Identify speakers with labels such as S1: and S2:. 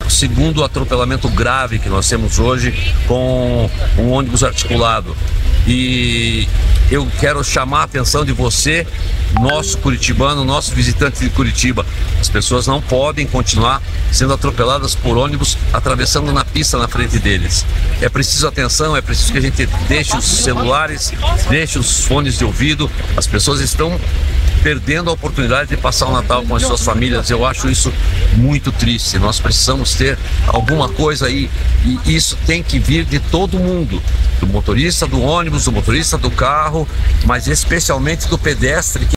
S1: o segundo atropelamento grave que nós temos hoje com um ônibus articulado. E eu quero chamar a atenção de você, nosso curitibano, nosso visitante de Curitiba. As pessoas não podem continuar sendo atropeladas por ônibus atravessando na pista na frente deles. É preciso atenção, é preciso que a gente deixe os celulares, deixe os fones de ouvido. As pessoas estão perdendo a oportunidade de passar o Natal com as suas famílias. Eu acho isso muito triste. Nós precisamos ter alguma coisa aí, e isso tem que vir de todo mundo, do motorista do ônibus, do motorista do carro, mas especialmente do pedestre.